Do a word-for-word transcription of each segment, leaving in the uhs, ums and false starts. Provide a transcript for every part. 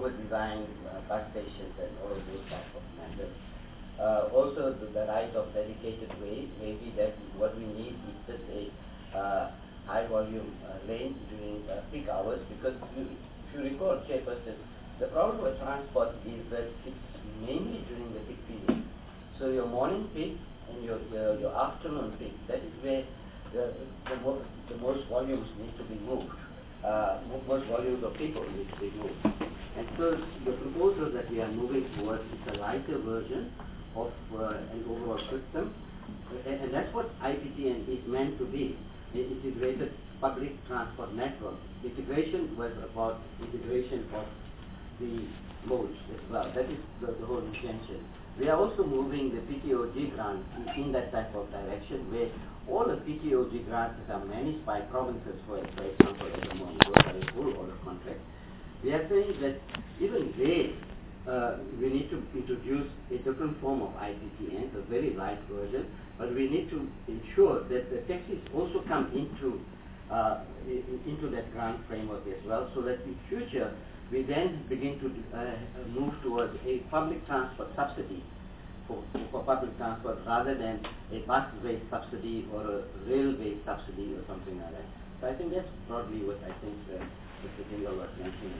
over-designed uh, bus stations and all of those types of matters. Uh, also, the, the right of dedicated ways. Maybe that what we need is just a uh, high-volume uh, lane during uh, peak hours, because if you, if you recall, Chairperson, the problem with transport is that it's mainly during the peak period. So your morning peak and your, your, your afternoon peak, that is where the, the, mo the most volumes need to be moved. Uh, most volumes of people need to be moved. And so the proposal that we are moving towards is a lighter version of uh, an overall system. And, and that's what I P T N is meant to be, an integrated public transport network. The integration was about integration of the modes as well. That is the, the whole intention. We are also moving the P T O G grants in, in that type of direction, where all the P T O G grants that are managed by provinces, for, for example, at the moment, those are a full order contract. We are saying that even there, uh, we need to introduce a different form of I P T N, a very light version, but we need to ensure that the taxis also come into uh, into that grant framework as well, so that in future we then begin to uh, move towards a public transport subsidy for, for public transport rather than a bus-based subsidy or a rail-based subsidy or something like that. So I think that's broadly what I think uh, Mister Jindal was mentioning.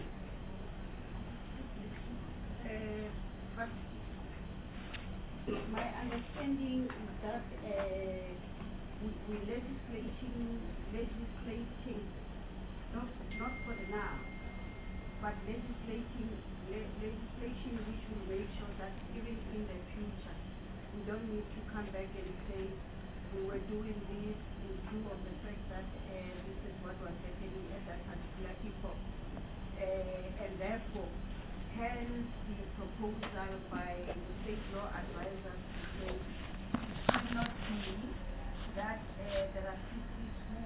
Uh, but my understanding is that uh, we, we're legislating, legislating, not, not for the now, but legislating, le legislation which will make sure that even in the future, we don't need to come back and say we were doing this in view of the fact that uh, this is what was happening at that particular epoch. Uh, and therefore, hence the proposal by the state law advisors to say it should not be that uh, there are cities who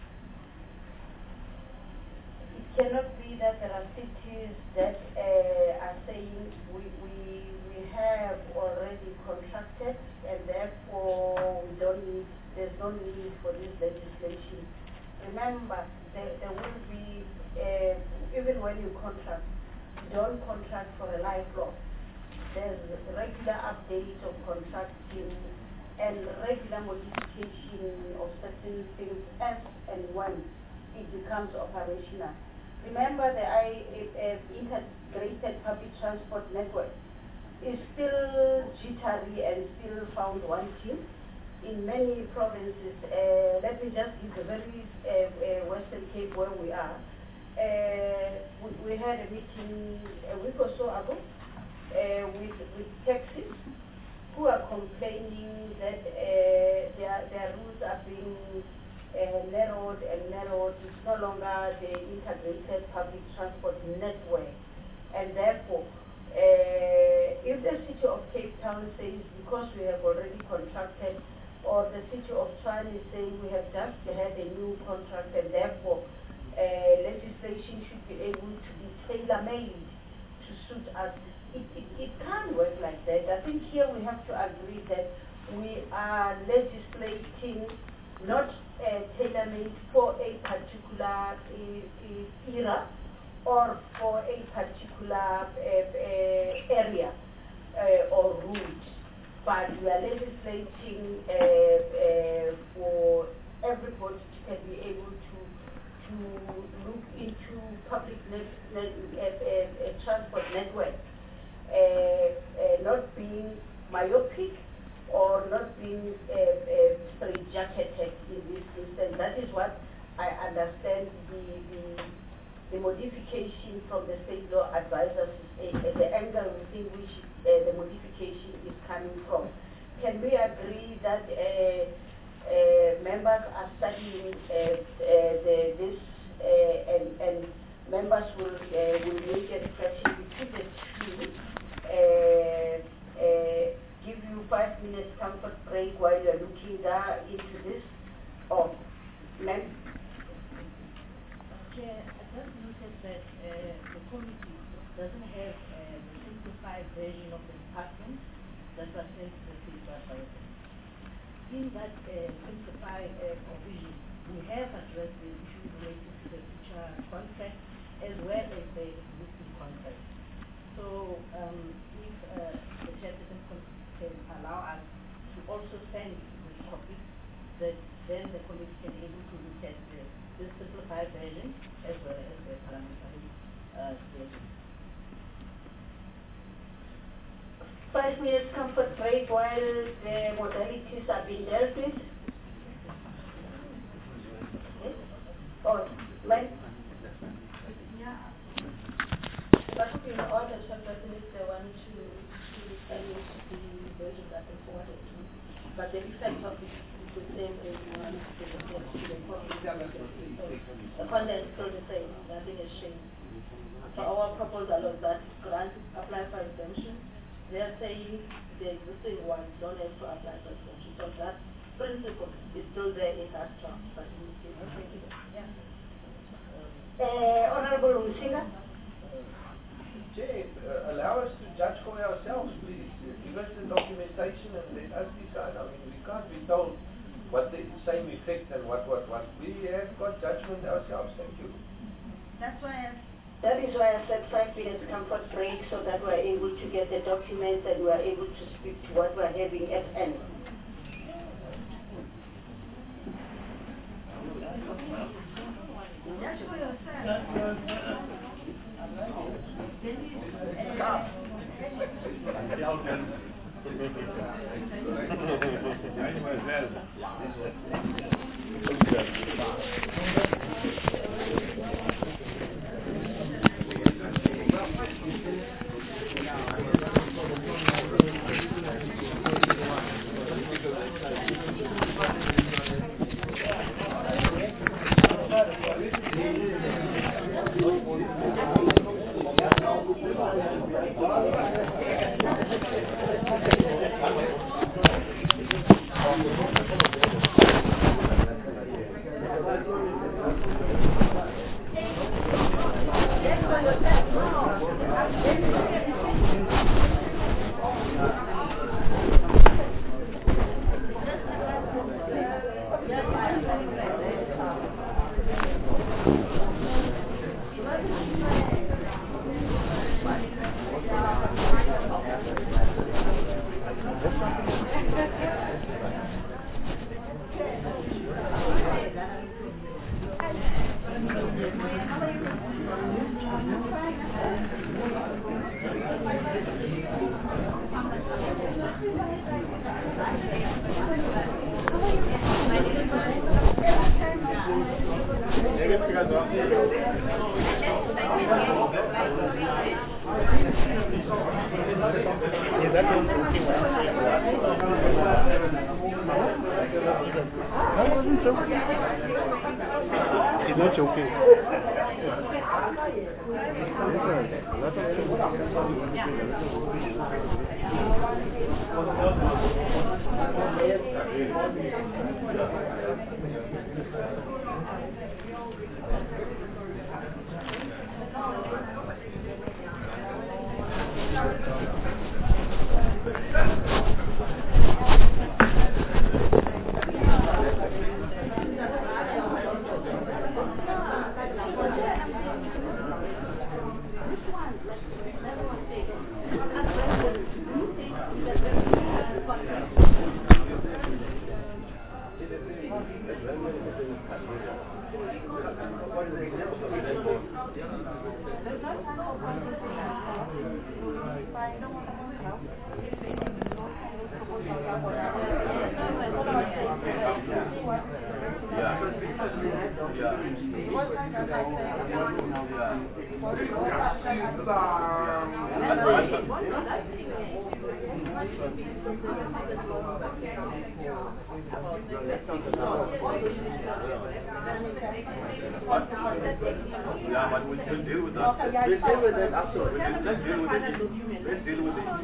cannot be that there are cities that uh, are saying we, we, we have already contracted and therefore we don't need, there's no need for this legislation. Remember, there, there will be, uh, even when you contract, you don't contract for a lifelong. There's regular updates of contracting and regular modification of certain things as and when it becomes operational. Remember, the I, uh, integrated public transport network is still jittery and still found wanting in many provinces. Uh, let me just give the very uh, uh, Western Cape where we are. Uh, we, we had a meeting a week or so ago uh, with, with taxis who are complaining that uh, their, their routes are being Uh, narrowed and narrowed. It's no longer the integrated public transport network, and therefore uh, if the city of Cape Town says because we have already contracted, or the city of Tshwane is saying we have just had a new contract and therefore uh, legislation should be able to be tailor-made to suit us, it, it, it can't work like that. I think here we have to agree that we are legislating not uh, tailor-made for a particular uh, era or for a particular uh, uh, area uh, or route, but we are legislating uh, uh, for everybody to be able to to look into public net, net, uh, uh, uh, transport network, uh, uh, not being myopic or not being uh, uh, straight-jacketed in this instance. That is what I understand the, the, the modification from the state law advisors, is, uh, the angle within which uh, the modification is coming from. Can we agree that uh, uh, members are studying uh, uh, the, this uh, and, and members will, uh, will make a reflection between the two, uh, uh, give you five minutes comfort break while you're looking there into this? Or, ma'am? Chair, I just noticed that uh, the committee doesn't have uh, the simplified version of the department that was sent to the state advisor. In that uh, simplified uh, provision, we have addressed the issues related to the future contract as well as the existing contract. also send this copy, that then the committee can able to look at the, the simplified version as well as the parliamentary uh, version. Five minutes comfort break while the modalities are being dealt with. Yes? Or, like? Yeah. That would be in order, Chairperson, if they want to, to finish the version that they forwarded to me. But the effect of it is the same as the one to the The content is still the same, nothing has changed. So our proposal was that grant apply for exemption. They are saying the existing ones don't have to apply for exemption. So that principle is still there in that draft. But in this case, yeah. Uh, Honorable Lusinga? Chair, uh, allow us to judge for ourselves, please. Give us the documentation and let us decide. I mean, we can't be told what the same effect and what, what, what. We have got judgment ourselves. Thank you. That's why I That is why I said five minutes comfort break so that we're able to get the documents and we're able to speak to what we're having at hand. Just for yourself. He's not joking. Yeah, but we will deal with that. We'll deal with that afterwards. Let's deal with it. Let's deal with it.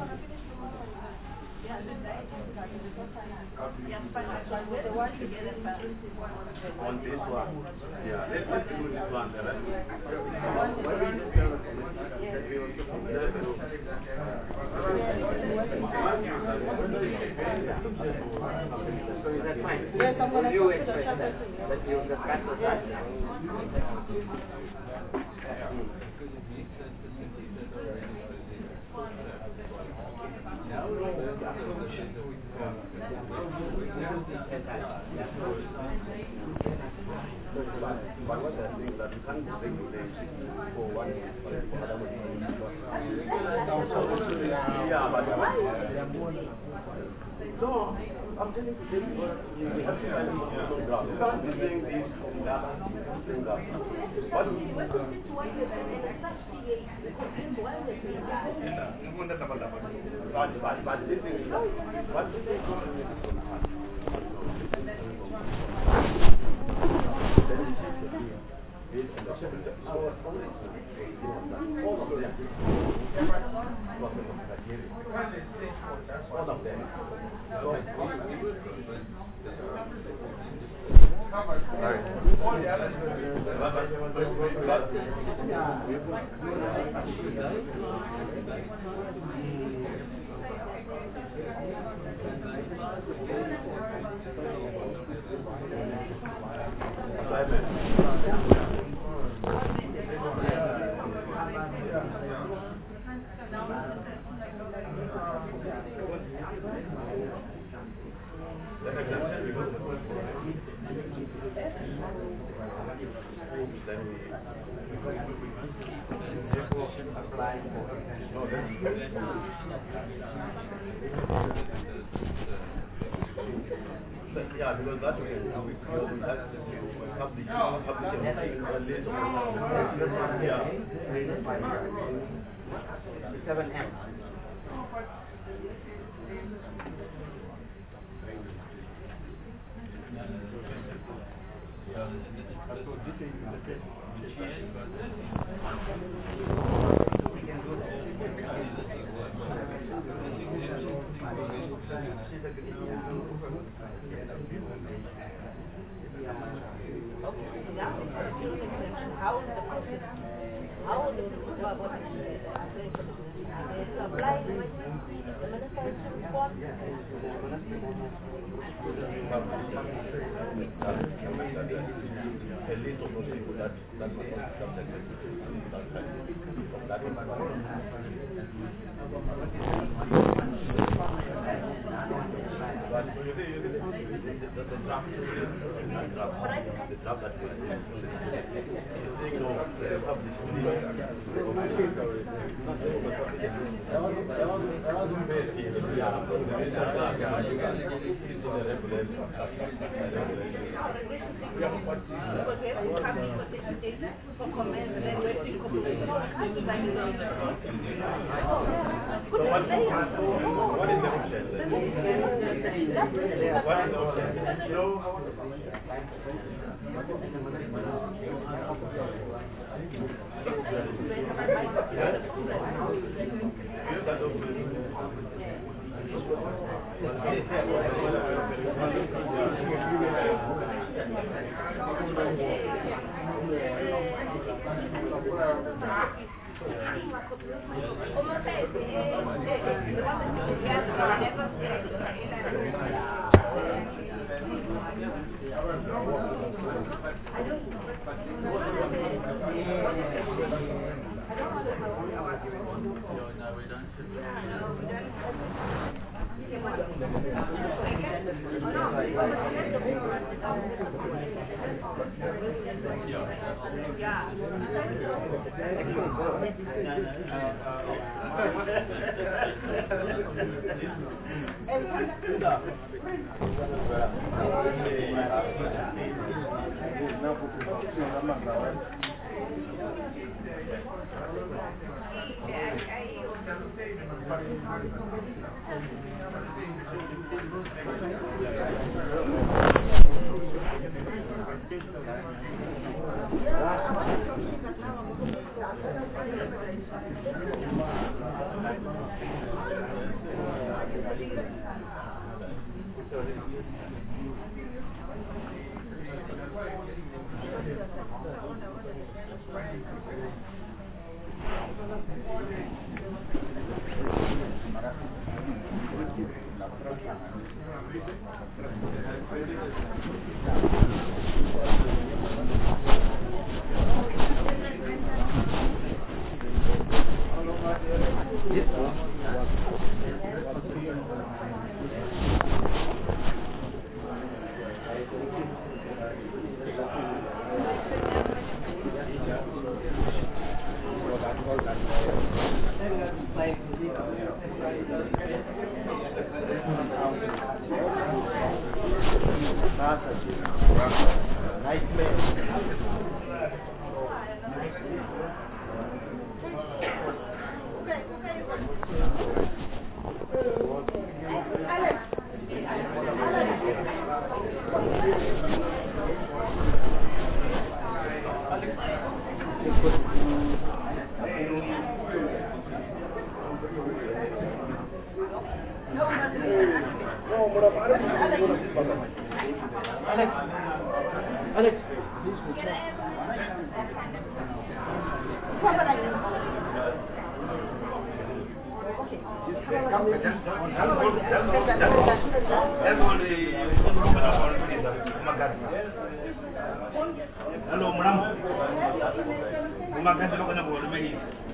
On this one. Yeah, let's, let's deal with this one. The rest. That's fine. Yes, I'm going to you express that. That you discuss with that. Now, But what they're saying that we can't regulate for one for other one. Yeah, but no, I'm telling you, we have to find some ground. You can't be saying this from that from that. What but but but this is what is it? All of them. Yeah, because that's what we have to publish seven M. How is the process? How is the apply the minister to respond? A list of those people that that must not become that is my problem. But you see, you see, the draft, the draft that was saying no, they publish for comments and then we're still communicating. So what, what is the option then? What is the option? You know, This one was Hello, madam. Bumakan dulu kena boleh main.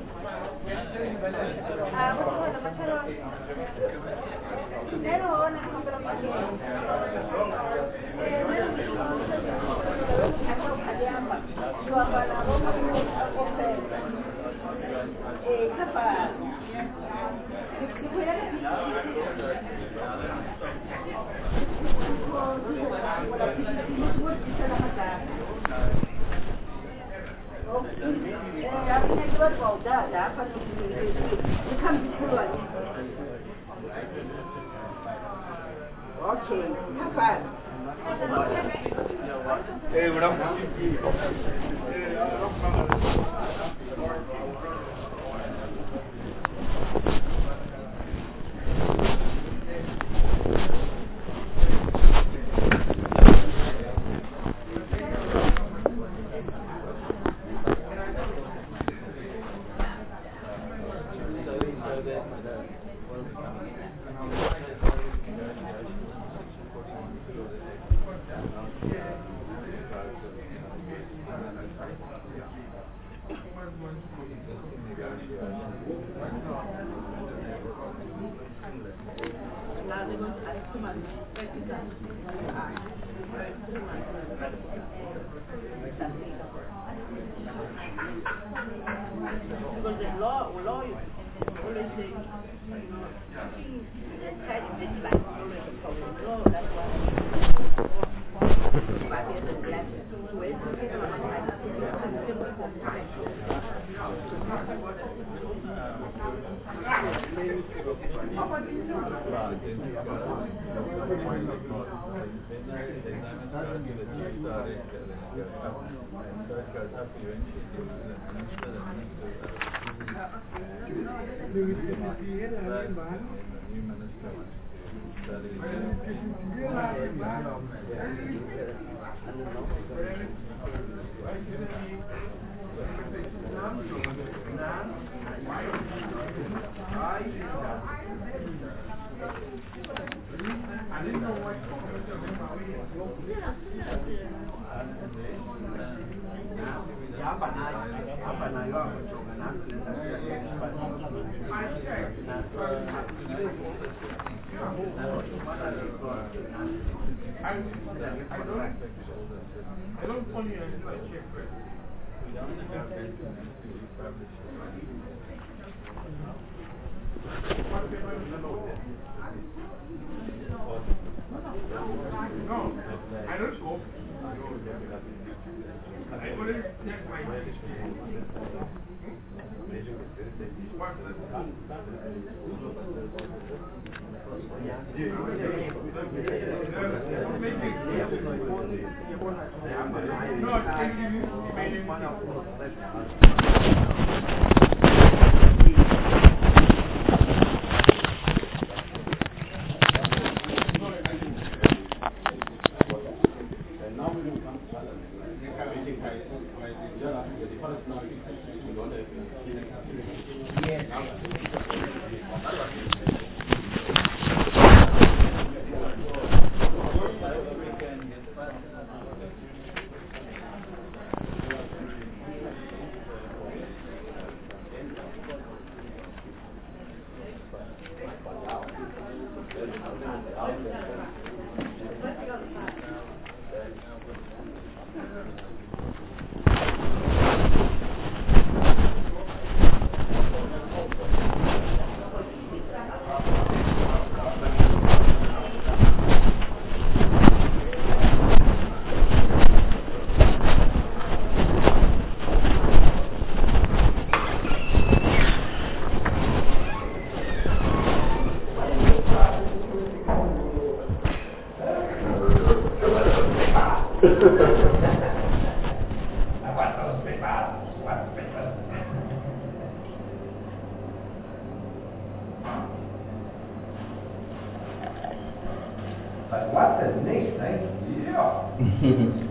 Okay, have fun. Hey, madam. Because the law, law is always saying, you know, side effects like always a problem. Law, that's why. But there's a black way to get on I don't phone you until I check first. No, I don't smoke. I always check my No, But what the next thing? Yeah.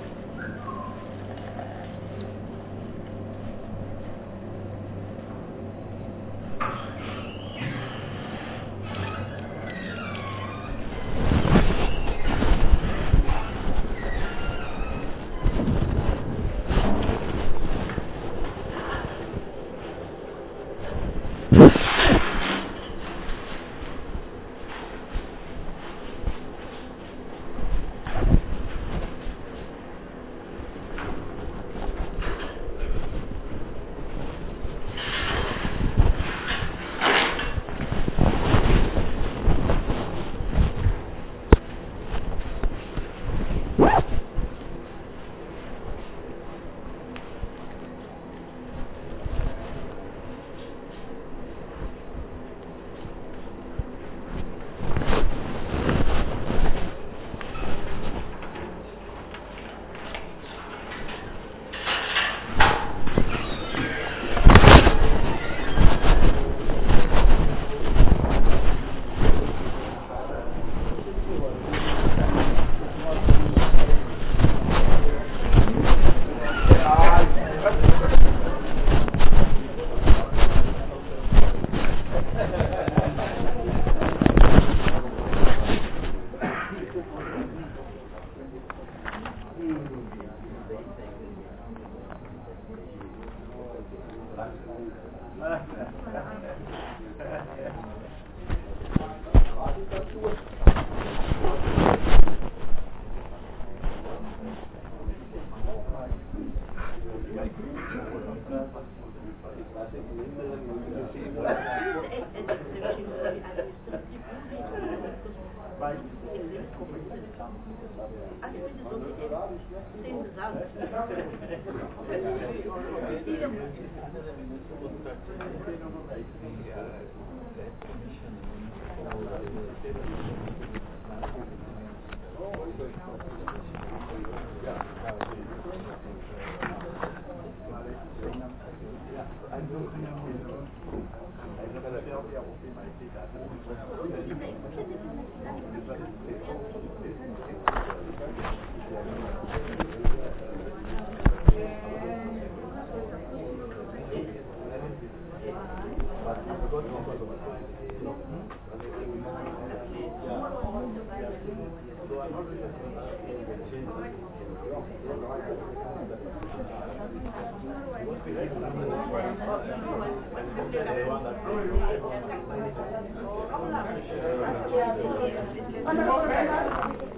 Honorable members,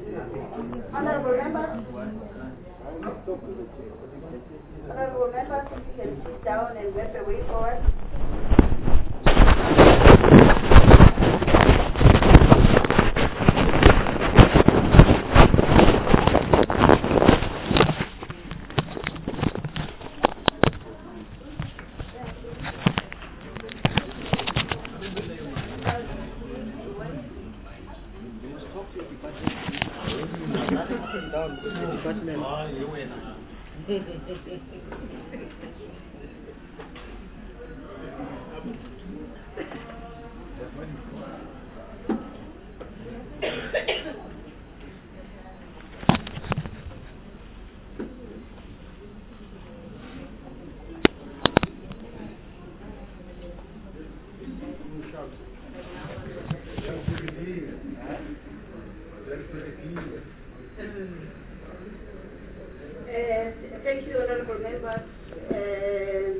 honorable members, honorable members, if you can sit down and make the way forward. Thank you, honorable members. Uh,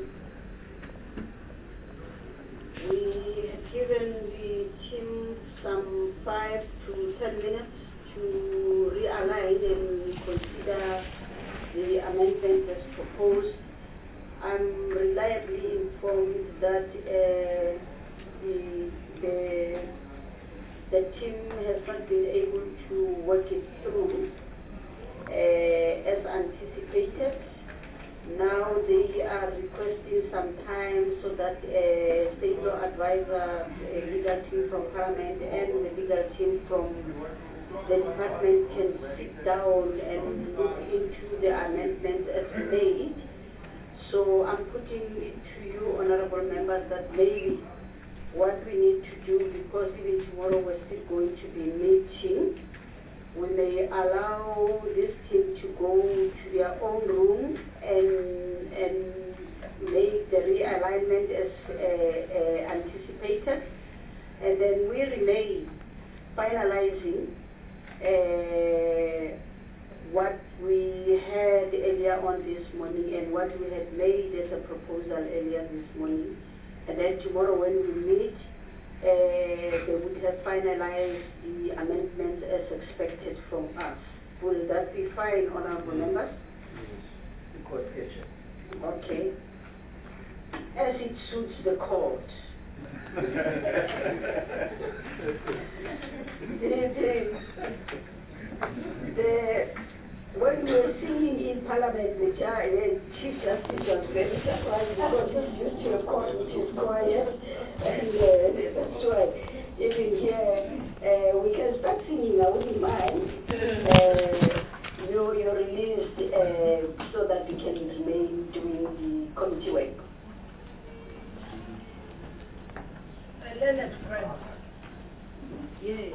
we have given the team some five to ten minutes to realign and consider the amendment as proposed. I'm reliably informed that uh, the, the, the team has not been able to work it through Uh, as anticipated. Now they are requesting some time so that uh, state law advisor, a legal team from Parliament and the legal team from the department can sit down and look into the amendments as made. So I'm putting it to you, honorable members, that maybe what we need to do, because even tomorrow we're still going to be meeting, we may allow this team to go to their own room and, and make the realignment as uh, uh, anticipated. And then we remain finalizing uh, what we had earlier on this morning and what we had made as a proposal earlier this morning. And then tomorrow when we meet, uh, they would have finalized the amendments as expected from us. Will that be fine, honorable members? Okay. As it suits the court. the, the, the, when we were singing in Parliament, the uh, Chief Justice was very surprised because he's used to a court which is quiet, and uh, that's why even here uh, we can start singing. I wouldn't mind. Uh, you you're released uh, so that we can remain doing the committee work. Leonard Friend. Yes.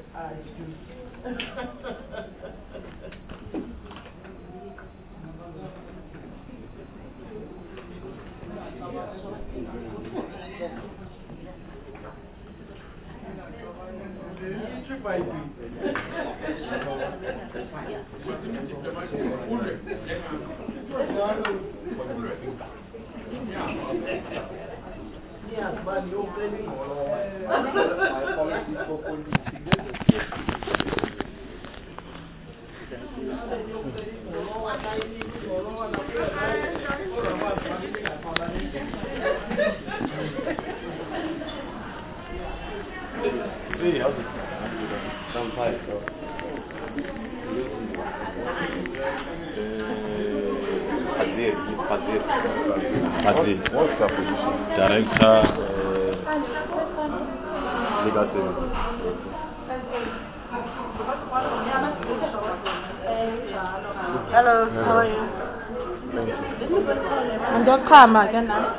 Yeah, but you're playing Hey, how's it? Sound tight, bro. Fazil, Fazil. Fazil. What's your position? Director, uh, legal services. Hello, how are you? Thank you. And your karma again now.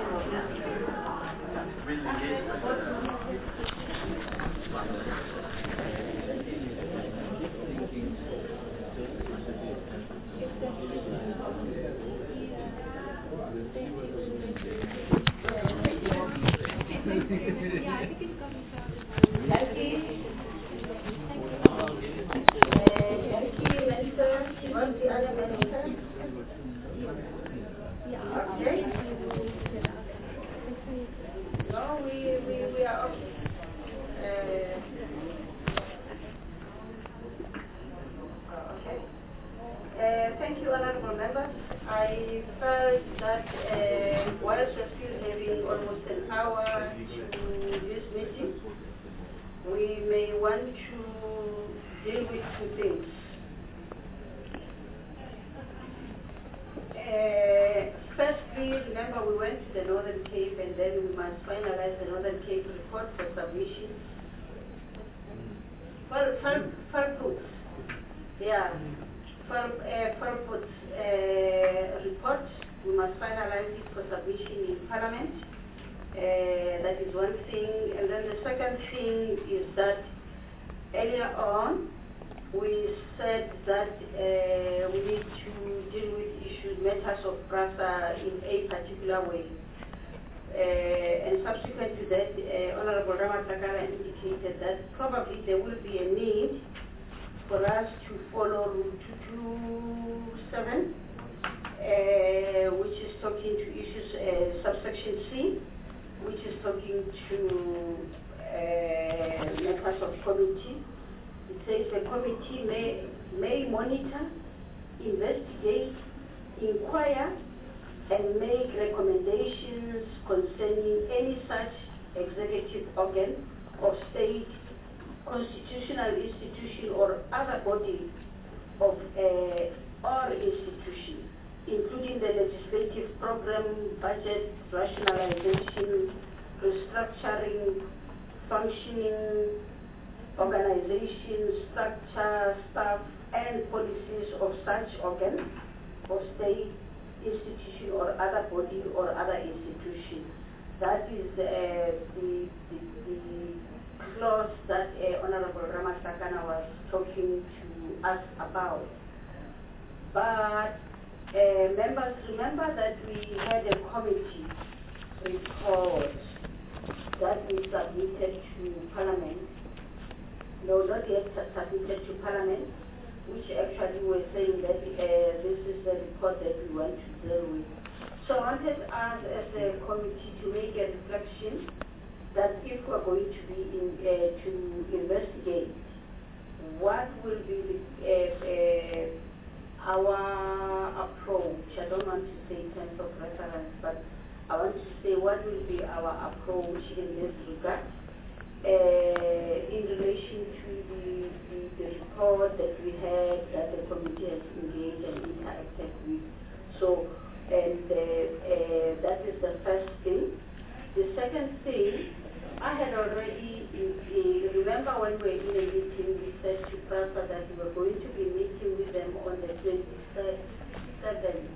us about. But uh, members, remember that we had a committee report that we submitted to Parliament. No, not yet submitted to Parliament, which actually were saying that uh, this is the report that we want to deal with. So I wanted us as a committee to make a reflection that if we're going to be in, uh, to investigate, what will be the, uh, uh, our approach? I don't want to say in terms of reference, but I want to say what will be our approach in this regard uh, in relation to the, the, the report that we had that the committee has engaged and interacted with. So, and uh, uh, that is the first thing. The second thing, I had already, uh, remember when we were in a meeting, we said to PRASA that we were going to be meeting with them on the twenty-seventh.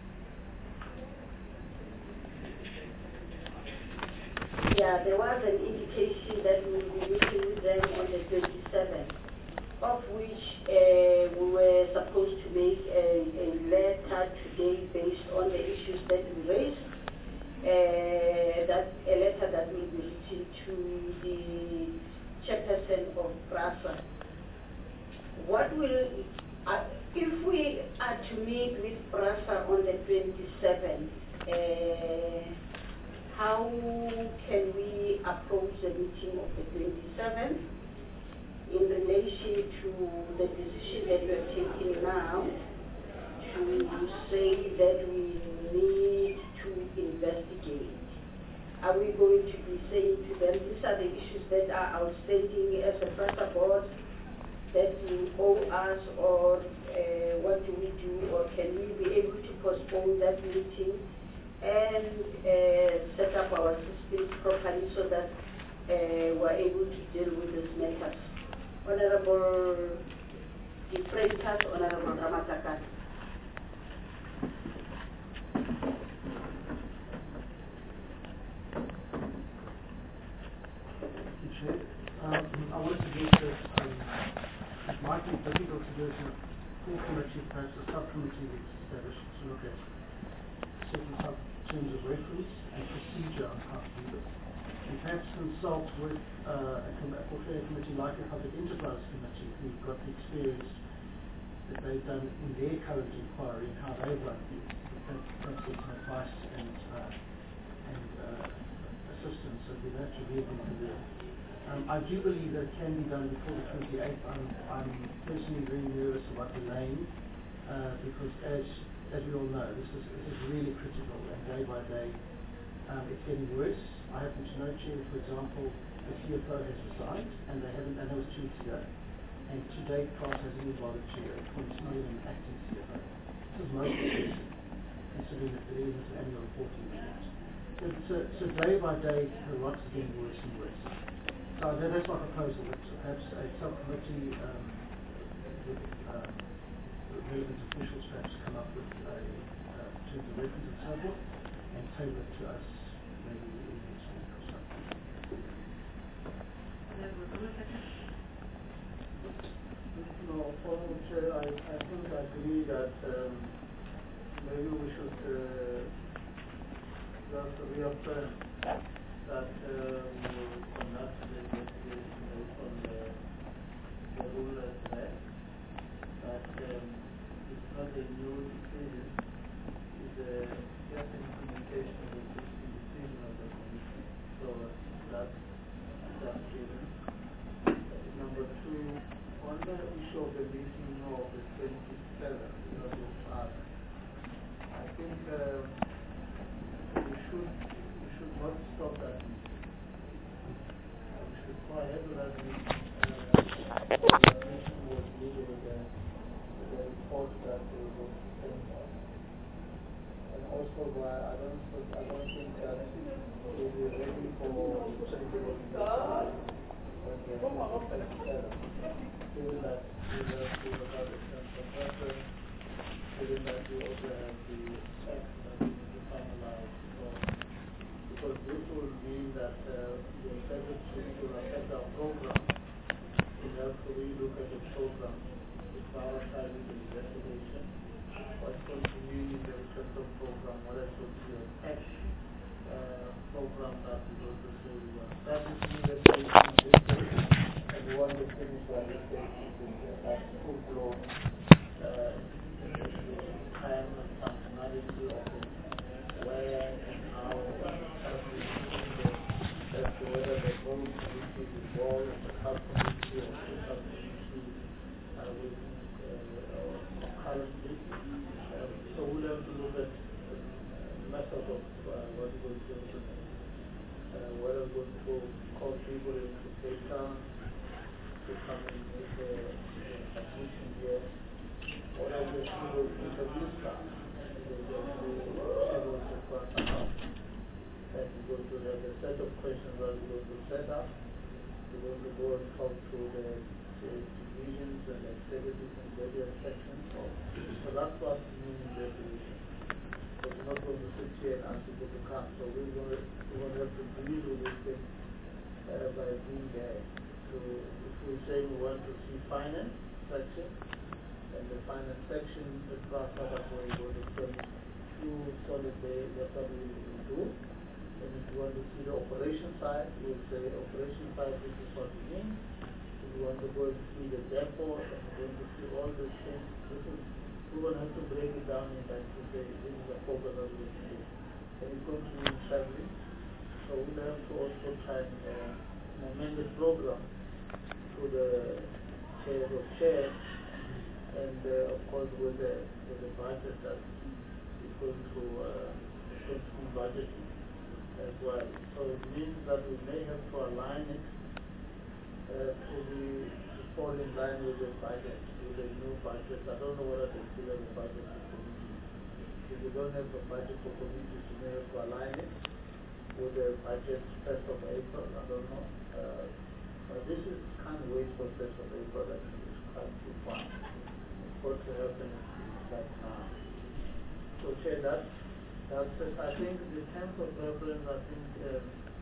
Yeah, there was an indication that we will be meeting with them on the twenty-seventh, of which uh, we were supposed to make a, a letter today based on the issues that we raised. Uh, that a letter that will be written to the chairperson of PRASA. What will, uh, if we are to meet with PRASA on the twenty-seventh, uh, how can we approach the meeting of the twenty-seventh in relation to the decision that we are taking now to say that we need to investigate? Are we going to be saying to them, these are the issues that are outstanding as a PRASA board that you owe us, or uh, what do we do, or can we be able to postpone that meeting and uh, set up our systems properly so that uh, we're able to deal with these matters? Honorable De Freitas, Honorable Ramataka. Um, I wanted to get this, um, it might be difficult to do it in a full committee, perhaps a subcommittee that's established to look at certain sub terms of reference and procedure on how to do this. And perhaps consult with uh, a, com a fair committee like a Public Enterprise Committee, who've got the experience that they've done in their current inquiry and how they've run things. Perhaps get some advice and, uh, and uh, assistance, so we'll have to read into there. Um, I do believe that it can be done before the twenty-eighth. I'm, I'm personally very nervous about delaying uh, because, as as we all know, this is, this is really critical, and day by day um, it's getting worse. I happen to know, Chair, for example, the C F O has resigned, and they haven't, and that was two weeks ago. And to date, Cross hasn't even bothered to appoint not even an acting C F O. This is most important, considering that there isn't an annual reporting report. So, so, so day by day, the rot's getting worse and worse. So that, that's my proposal, that perhaps a subcommittee um, with uh, relevant officials perhaps come up with a uh, terms of reference and so forth, and table it to us maybe in next week or something. No, Honourable Chair, I, I think I agree that um, maybe we should uh, just reaffirm that um, we conduct the investigation based on the, the rule as there, that um, it's not a new decision, it's a just implementation of the existing decision of the Commission. So that's that's given. Number two, on the issue of the meeting of the twenty-seventh, you know, this act, I think uh, we should we should not stop that meeting. Uh, we should go ahead with that meeting. Uh, the meeting was legal with the, with the report that they will send us. And also, why I don't I don't think that we will be ready for changeable investigation. Given that we have to have a sense of reference, given that we also have the text that we need to finalize, so, because this will mean that uh, the secretary will affect our program, we have to relook at the program to prioritizing the investigation, what's going to be the central program, what is going to be a cash uh, program that we going to say we are establishing investigation in this case, and we want to finish our investigation in that full blown uh, time and functionality of it, where and how and as to whether the whole community is involved in the health community or the health community uh, with uh, currently. Uh, so we'll have to look at the uh, method of uh, what we're going to implement. Uh, whether we're going to call people into Cape Town to come and make a admission here, whether we're going to interview staff, we're going to able to cross out. And we're going to have a set of questions that we're going to set up. We're going to go and talk to the, the divisions and executives and various sections. So that's what we mean in resolution. So we're not going to sit here and ask people to come. So we're going to, we're going to have to deal with this thing uh, by being there. So if we say we want to see finance section, and the finance section, the class that we're going to spend few solid days, that's what we will do. And if you want to see the operation side, we'll say operation side, this is what it means. If you want to go and see the depot and you're going to see all these things, this is, we're going to have to break it down in that to say this is the focus of the do. And it's going to be traveling. So we'll have to also try and uh, amend the program to the chairs of chairs and uh, of course with the, with the budget that is going to, uh, going to be budgeted as well. So it means that we may have to align it uh, to be to fall in line with the budget, with the new budget. I don't know whether they still have a budget for committees. If we don't have a budget for committees, we may have to align it with the budget first of April. I don't know. Uh, but this is can't wait for first of April. Actually, it's quite too far. It's got to happen right now. So, Chair, that. That's it. I think the terms of reference, I think uh,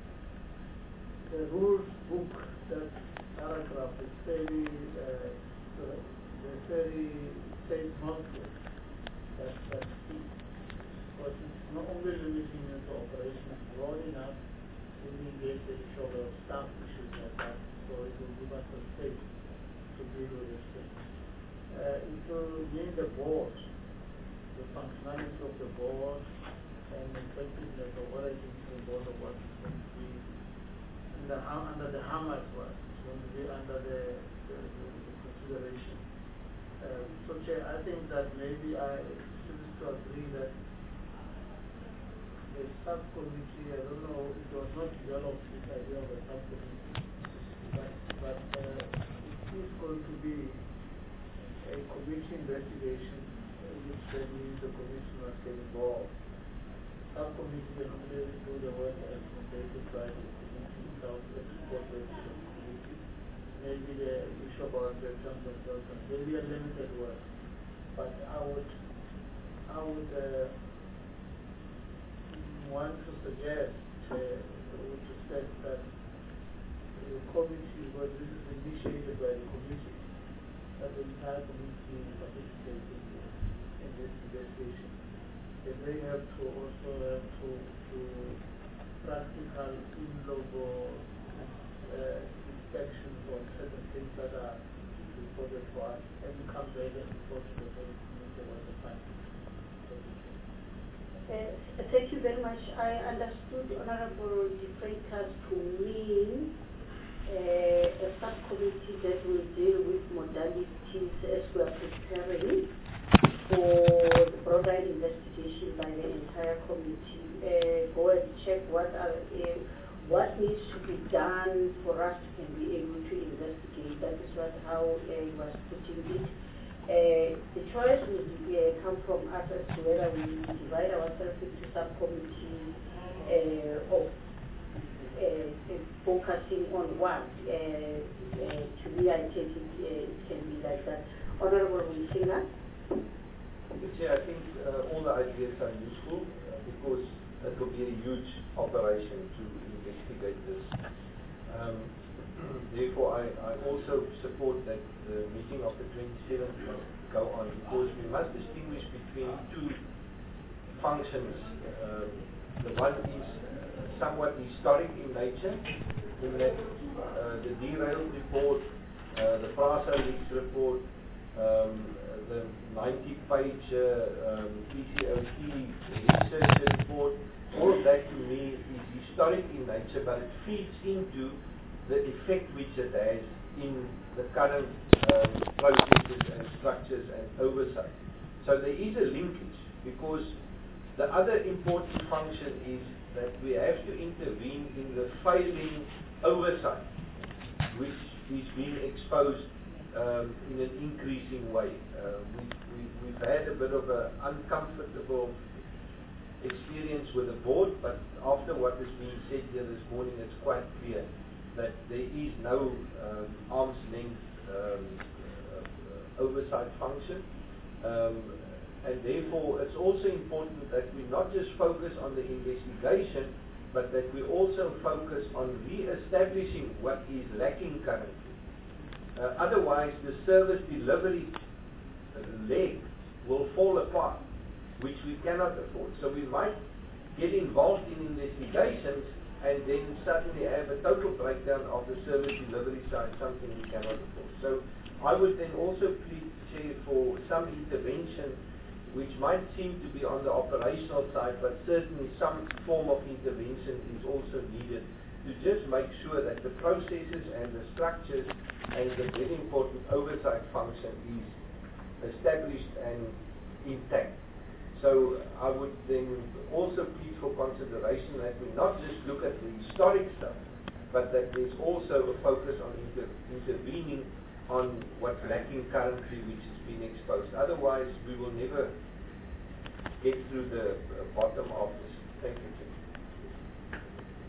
the rules book, that paragraph is very, uh, uh, very safe mostly. That, that's key. But it's not only limiting it to operations, broad enough to engage the issue of staff issues like that. So it will give us a space to deal with this thing. Uh, it will mean the board, the functionality of the board, and effectiveness of what I think the board of what is going to be in the, under the hammer as well. It's going to be under the, the, the, the consideration. Uh, so, Chair, I think that maybe I choose to agree that the subcommittee, I don't know, it was not developed this idea of a subcommittee, but, but uh, it is going to be a committee investigation, uh, which then means the commissioner must get involved. Subcommittee can only do the work as mandated by the committee without the support of the committee. Maybe the issue about the terms of reference, maybe a limited work. But I would, I would uh, want to suggest, uh, to suggest that the committee, but this is initiated by the committee, that the entire committee participates in, in this investigation. They may have to also have to do practical in-logo uh, inspections on certain things that are reported for us and come back and report to the committee what the findings. Uh, thank you very much. I understood Honorable De Freitas to mean uh, a subcommittee that will deal with modalities as we are preparing for the broader investigation by the entire committee. Uh, go and check what are uh, what needs to be done for us to be able to investigate. That is what how uh, he was putting it. Uh, the choice will uh, come from us as to whether we divide ourselves into subcommittees uh, of uh, uh, focusing on one. Uh, uh, to me, I think it, uh, it can be like that. Honorable Msinger. Yeah, I think uh, all the ideas are useful uh, because it will be a huge operation to investigate this. Um, therefore I, I also support that the meeting of the twenty-seventh must go on, because we must distinguish between two functions. Um, the one is somewhat historic in nature, in that uh, the derailed report, uh, the PRASA leaks report, um, the ninety page uh, um, P C O T research report, all of that to me is historic in nature, but it feeds into the effect which it has in the current um, processes and structures and oversight. So there is a linkage, because the other important function is that we have to intervene in the failing oversight, which is being exposed um, in an increasing way. Uh, we, we, we've had a bit of an uncomfortable experience with the board, but after what is being said here this morning, it's quite clear that there is no um, arm's length um, uh, oversight function. Um, and therefore, it's also important that we not just focus on the investigation, but that we also focus on re-establishing what is lacking currently. Uh, otherwise, the service delivery leg will fall apart, which we cannot afford. So we might get involved in investigations and then suddenly have a total breakdown of the service delivery side, something we cannot afford. So I would then also plead, Chair, for some intervention which might seem to be on the operational side, but certainly some form of intervention is also needed to just make sure that the processes and the structures and the very important oversight function is established and intact. So I would then also plead for consideration that we not just look at the historic stuff, but that there's also a focus on inter intervening on what's lacking currently, which is being exposed. Otherwise, we will never get through the uh, bottom of this. Thank you, Chair.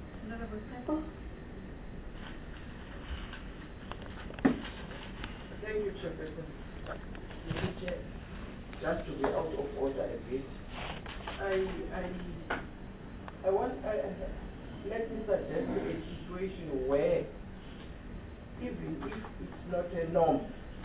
Thank you, Chairperson. Mister Chair, just to be out of order a bit, I, I, I want, I, I, let me suggest a situation where, even if it's not a norm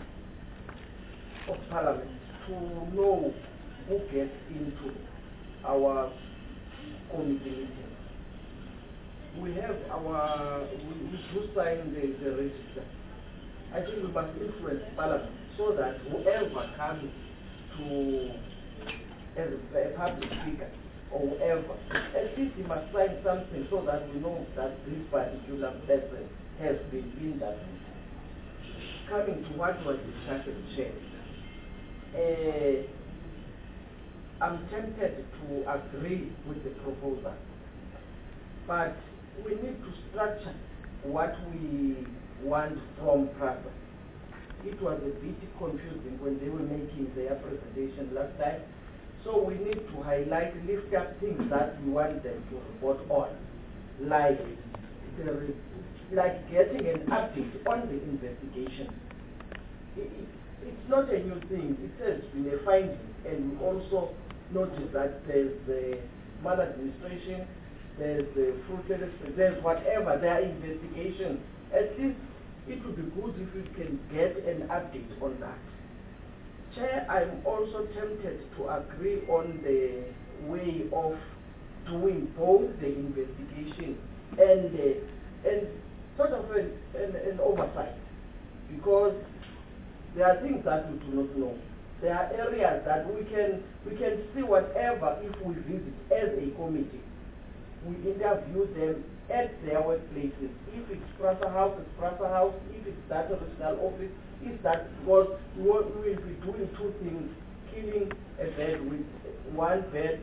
of Parliament to know who gets into our committee meetings, we have our, we, we do sign the, the register. I think we must influence Parliament so that whoever comes to as a public speaker or whoever, at least he must sign something so that we know that this particular person has been in that meeting. Coming to what was discussed in the chair, uh, I'm tempted to agree with the proposal, but we need to structure what we want from PRASA. It was a bit confusing when they were making their presentation last time, so we need to highlight, lift up things that we want them to report on, like the, like getting an update on the investigation. It, it, it's not a new thing. It has been a finding, and we also notice that there's the maladministration, there's the fruit service, there's whatever, there are investigations. At least it would be good if we can get an update on that. Chair, I'm also tempted to agree on the way of doing both the investigation and uh, and sort of an, an, an oversight, because there are things that we do not know. There are areas that we can we can see whatever if we visit as a committee. We interview them at their workplaces. If it's PRASA House, it's PRASA House. If it's that regional office, it's that, because we will be doing two things: killing a bird with one bird.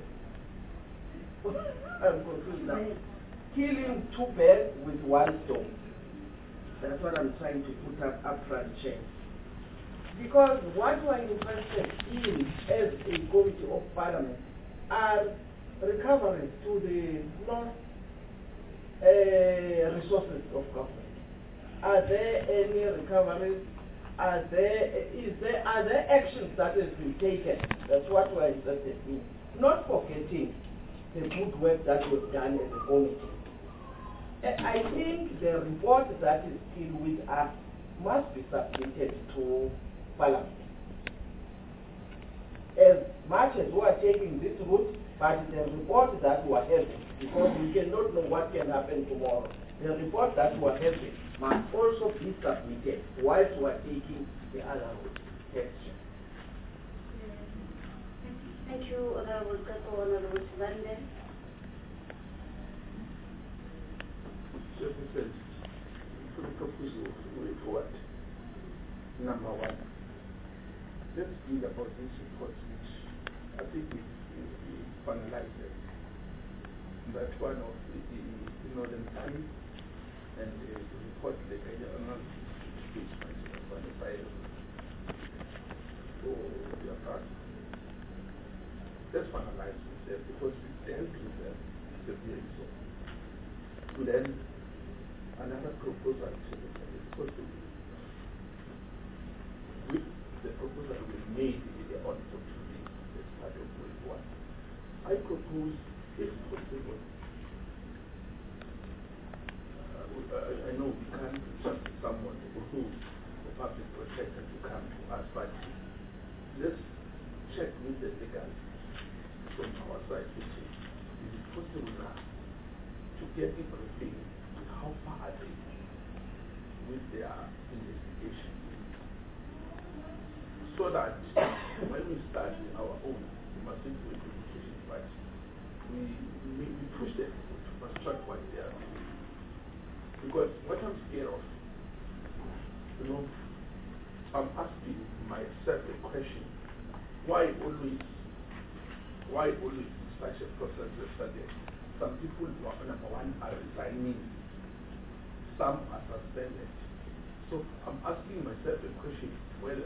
I'm confused now. Killing two birds with one stone. That's what I'm trying to put up up front, Chair. Because what we're interested in as a committee of Parliament are recoveries to the lost uh, resources of government. Are there any recoveries? Are there, is there, are there actions that have been taken? That's what we're interested in. Not forgetting the good work that was done as a committee. I think the report that is still with us must be submitted to Parliament. As much as we are taking this route, but the report that we are having, because we cannot know what can happen tomorrow, the report that we are having must also be submitted whilst we are taking the other route. Yes. Thank you, Honorable Kato, Honorable Sivande. Just said, for the proposal way forward, number one, let's read about this report, which I think we, we, we finalized it. That one of the, the, the Northern Tree and the, the report, the annual speech, twenty-five for their part. Let's finalize this because we dealt with them severely. So then another proposal to the possible with the proposal we made in the audit of today as part of way one. I propose, if possible, uh, I, I know we can't trust someone who the public protector to come to us, but let's check with the legal from our side, which is, is it possible now to get a briefing with how far are they with their investigation, so that when we start our own, we must think with education, but we, we, we push them to construct what they are doing. Because what I'm scared of, you know, I'm asking myself a question: why always? Why always such a process is studied? Some people, number one, are resigning, some are suspended. So I'm asking myself a question whether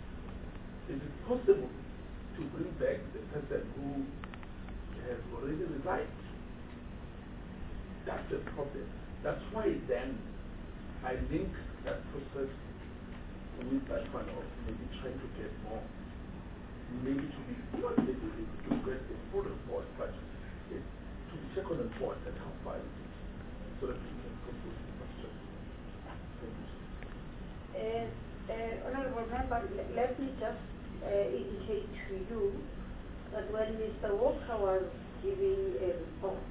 is it possible to bring back the person who has already resigned? That's the problem. That's why then I link that process with that one of maybe trying to get more. Maybe to be not maybe to get the full report, but it, to be check on the report and how far it is, so that we can propose the question. Thank you. Uh, uh, Honorable Member, let me just uh, indicate to you that when Mister Walker was giving a report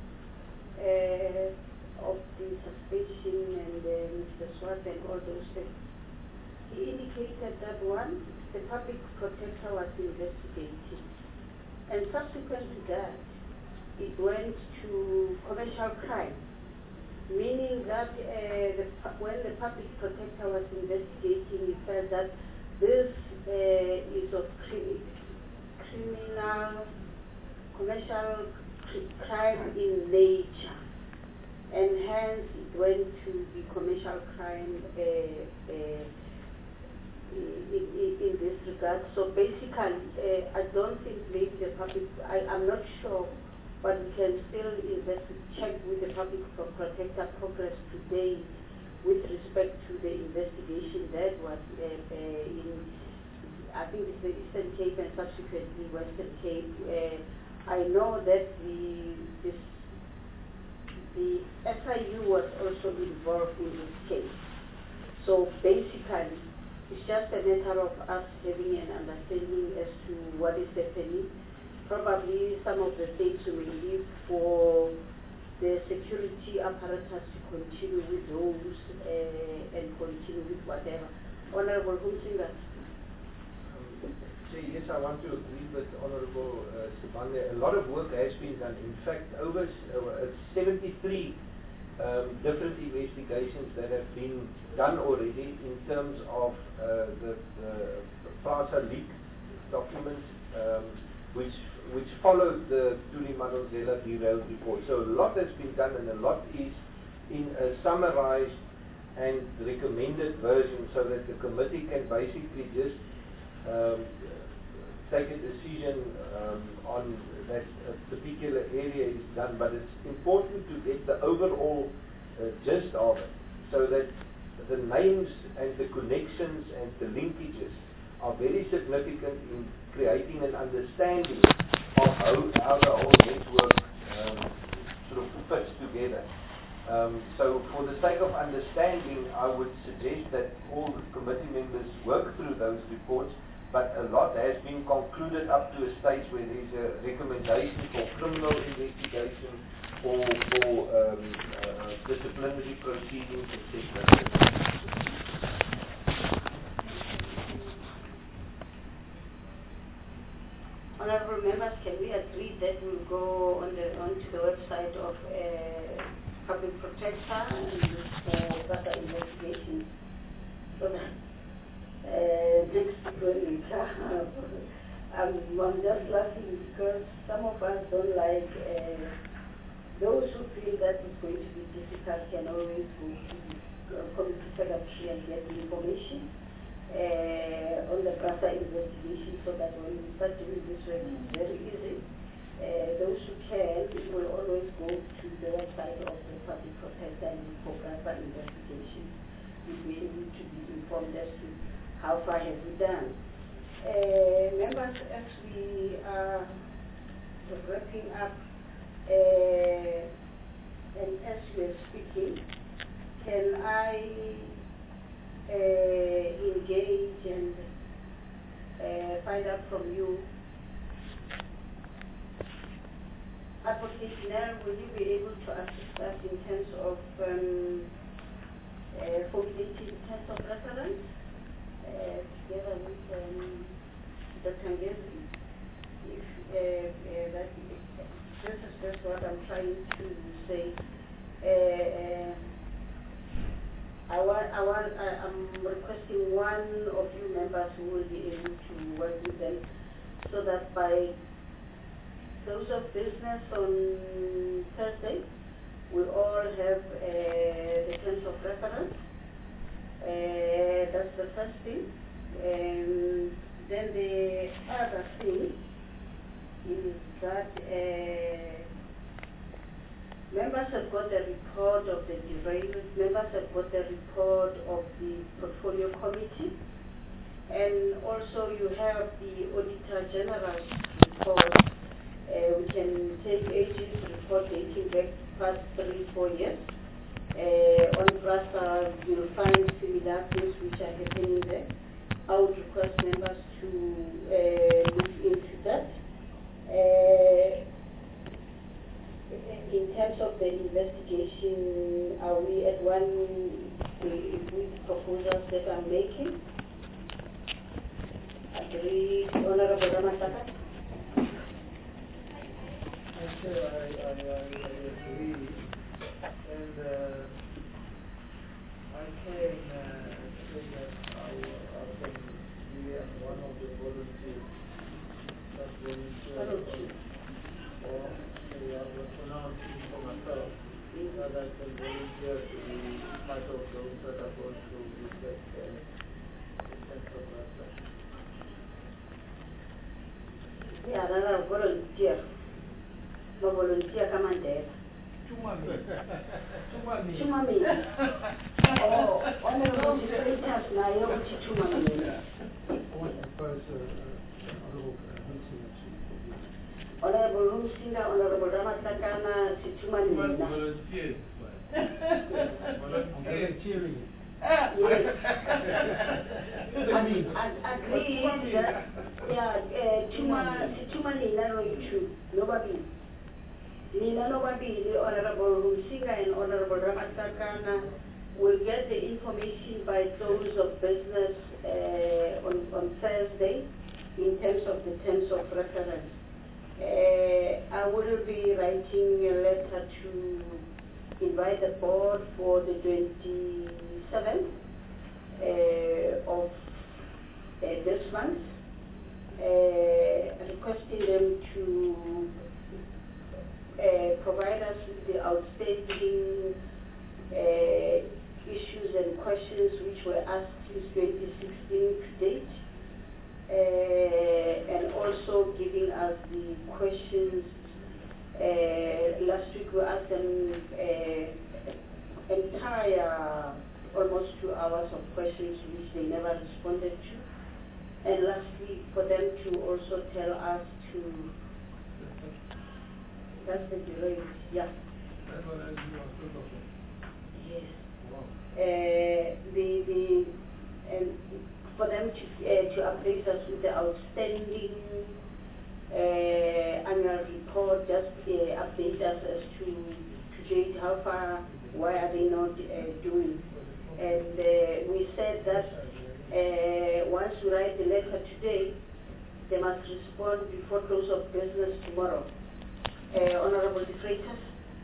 uh, of the suspension and uh, Mister Swart and all those things, he indicated that one, the public protector was investigating, and subsequent to that, it went to commercial crime, meaning that uh, the, when the public protector was investigating, he said that this uh, is of cri criminal, commercial crime in nature, and hence it went to the commercial crime uh, uh, In, in, in this regard. So basically, uh, I don't think maybe the public, I, I'm not sure, but we can still invest, check with the public protector progress today with respect to the investigation that was uh, uh, in, I think it's the Eastern Cape and subsequently Western Cape. Uh, I know that the, this, the S I U was also involved in this case. So basically, it's just a matter of us having an understanding as to what is happening. Probably some of the states will leave for the security apparatus to continue with those uh, and continue with whatever. Honorable Humsinga. Um, yes, I want to agree with Honorable uh, Sivande. A lot of work has been done. In fact, over uh, seventy-three Um, different investigations that have been done already in terms of uh, the, the, the PRASA leak documents, um, which which followed the Tuli Madonsela derailed report. So a lot has been done, and a lot is in a summarized and recommended version, so that the committee can basically just um, take a decision um, on that a particular area is done, but it's important to get the overall uh, gist of it, so that the names and the connections and the linkages are very significant in creating an understanding of how, how the whole network um, sort of fits together. Um, so for the sake of understanding, I would suggest that all the committee members work through those reports, but a lot has been concluded up to a stage where there is a recommendation for criminal investigation or for um, uh, disciplinary proceedings, et cetera. Honorable members, can we agree that we'll go on the onto the website of uh, public protector and look for further investigation? So that uh, next week, I'm, I'm just laughing because some of us don't like uh, those who feel that it's going to be difficult can always go to the uh, community secretary and get the information Uh, on the Grasa investigation, so that when we start doing this work, it's very easy. Uh, those who can will always go to the website of the public protector and for Grasa investigation. We'll be able to be informed as to how far have we done. Uh, members, as we are wrapping up, uh, and as we are speaking, can I Uh, engage and uh, find out from you. Advocate Nell, will you be able to assist us in terms of um, uh, formulating terms of reference uh, together with um, Doctor Ngezi? If uh, uh, that this is just what I'm trying to say. Uh, uh, I want, I want, I, I'm requesting one of you members who will be able to work with them so that by close of business on Thursday, we all have uh, the terms of reference. Uh, that's the first thing. Um, then the other thing is that uh, members have got the report of the derailment, members have got the report of the portfolio committee, and also you have the Auditor General's report. Uh, we can take A G's report dating back past three, four years. Uh, on Grasa, you'll find similar things which are happening there. I would request members to uh, look into that. Uh, In terms of the investigation, are we at one with proposals that I'm making? Agreed, Honorable Ramasaka? Actually, I, I, I, I agree, and uh, I can uh, say that I, I can be one of the volunteers that volunteer or I will pronounce it for myself, that I can volunteer to be part of those that are going to respect uh, the sense of respect. Yeah, another volunteer. No volunteer, come on there. Chumami. Chumami. Chumami. Oh, honorable legislators now, you're Chumami. I want to propose a honorable Hunsinger to Honorable Rumsinga, Honorable Ramasakana, Chumami. Volunteer. I'm volunteering. Yes. I mean, I agree that, yeah, uh, Chuma, Chuma Nina no you nobody. Nina nobody, the Honorable Rumsinga and Honorable Ramasakana will get the information by close of business uh, on, on Thursday in terms of the terms of reference. Uh, I will be writing a letter to invite the board for the twenty-seventh uh, of uh, this month, uh, requesting them to uh, provide us with the outstanding uh, issues and questions which were asked since twenty sixteen to date. Uh, and also giving us the questions. Uh, last week we asked them uh, entire almost two hours of questions which they never responded to. And lastly, for them to also tell us to, that's the delay, yeah. That's what I do on top of it. Yes. Uh, the, the, and for them to, uh, to update us with the outstanding uh, annual report, just uh, update us as to, to date, how far, why are they not uh, doing. And uh, we said that uh, once we write the letter today, they must respond before close of business tomorrow. Uh, Honorable De Freitas.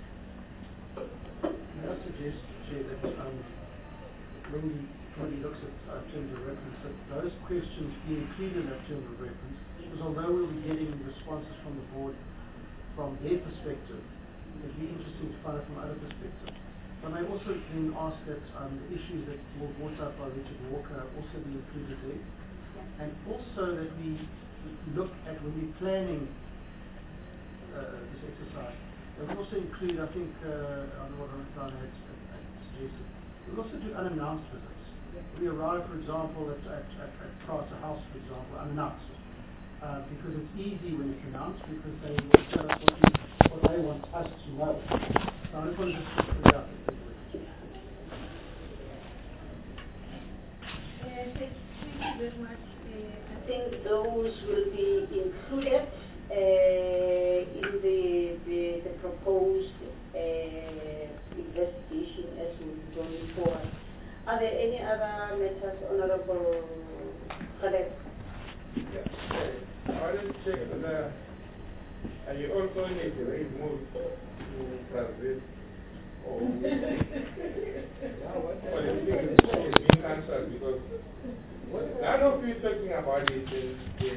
May I suggest, Chair, that um, when the committee looks at uh, terms of reference, that those questions be included in that term of reference, because although we'll be getting responses from the board from their perspective, it'd be interesting to find out from other perspectives. But I also then ask that um, the issues that were brought up by Richard Walker also be included there, and also that we look at when we're planning uh, this exercise. We'll also include, I think, uh, I don't know what Ron had, had suggested, we'll also do unannounced visits. We arrive, for example, at, at, at, at Carter House, for example, unannounced. Uh, because it's easy when it's announced, because they will tell us what, we, what they want us to know. So I just want to just put it out there. Uh, thank you very much. Uh, I think those will be included uh, in the, the, the proposed uh, investigation as we go forward. Are there any other matters, Honorable Khaled? Yeah. I wanted to check whether are you also need to remove to Brazil or or the thing is being answered because none of you talking about it is,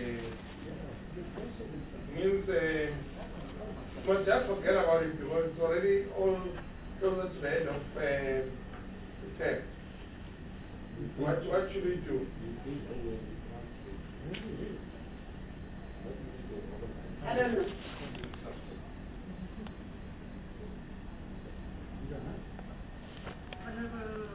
uh, means uh, but just forget about it because it's already all closer to the end of uh, the term. What what should we do? I don't know. Honorable